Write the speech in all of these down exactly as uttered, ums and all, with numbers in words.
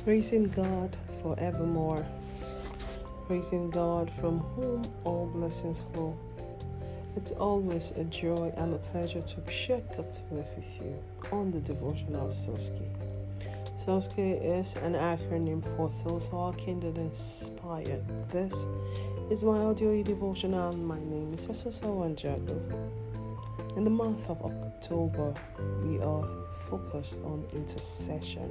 Praising God forevermore. Praising God from whom all blessings flow. It's always a joy and a pleasure to share God's word with you on the devotional Soski. Soski is an acronym for Social Kindred Inspired. This is my audio devotional. My name is Esosa Wanjago. In the month of October, we are focused on intercession.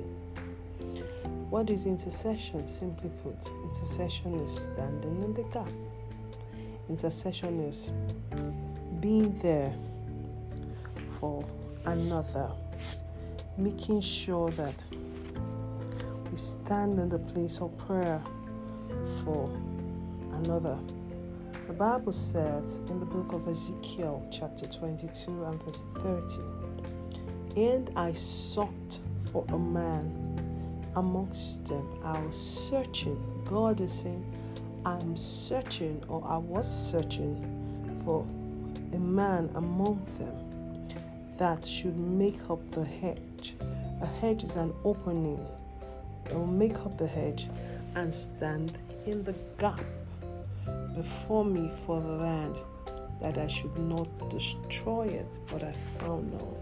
What is intercession? Simply put, intercession is standing in the gap. Intercession is being there for another, making sure that we stand in the place of prayer for another. The Bible says in the book of Ezekiel, chapter twenty-two and verse thirty, "And I sought for a man amongst them." I was searching. God is saying, I'm searching, or I was searching for a man among them that should make up the hedge. A hedge is an opening. It will make up the hedge and stand in the gap before me for the land, that I should not destroy it, but I found none.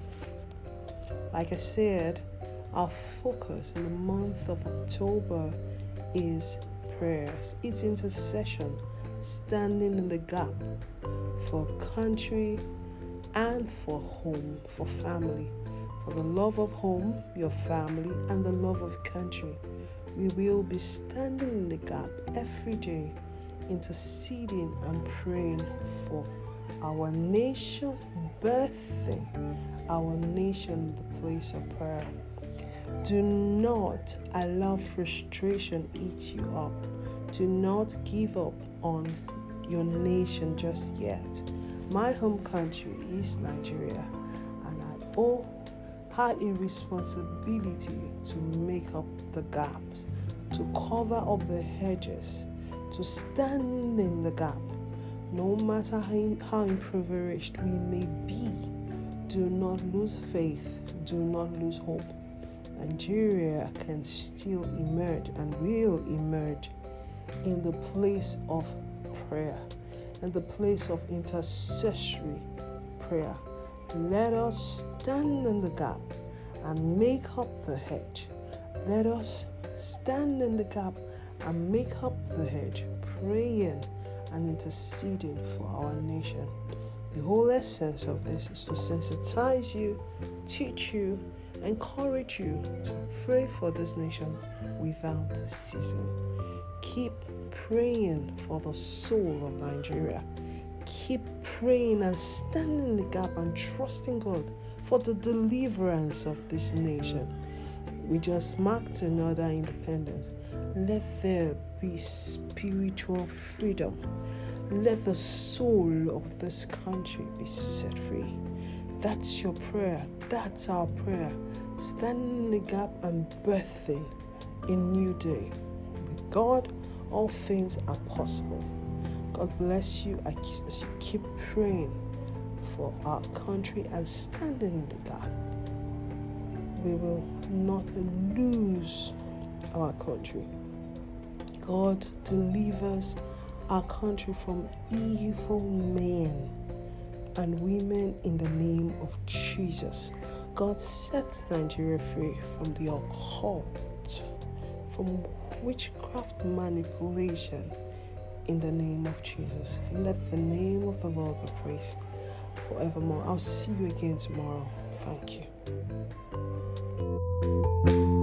Like I said, our focus in the month of October is prayers. It's intercession, standing in the gap for country and for home, for family, for the love of home, your family, and the love of country. We will be standing in the gap every day, interceding and praying for our nation, birthing our nation in the place of prayer. Do not allow frustration eat you up. Do not give up on your nation just yet. My home country is Nigeria, and I owe her a responsibility to make up the gaps, to cover up the hedges, to stand in the gap. No matter how, how impoverished we may be, do not lose faith, do not lose hope. Nigeria can still emerge and will emerge in the place of prayer, in the place of intercessory prayer. Let us stand in the gap and make up the hedge. Let us stand in the gap and make up the hedge, praying and interceding for our nation. The whole essence of this is to sensitize you, teach you, encourage you to pray for this nation without ceasing. Keep praying for the soul of Nigeria. Keep praying and standing in the gap and trusting God for the deliverance of this nation. We just marked another independence. Let there be spiritual freedom. Let the soul of this country be set free. That's your prayer. That's our prayer. Standing in the gap and birthing a new day. With God, all things are possible. God bless you as you keep praying for our country and standing in the gap. We will not lose our country. God delivers our country from evil men and women in the name of Jesus. God sets Nigeria free from the occult, from witchcraft manipulation in the name of Jesus. Let the name of the Lord be praised forevermore. I'll see you again tomorrow. Thank you.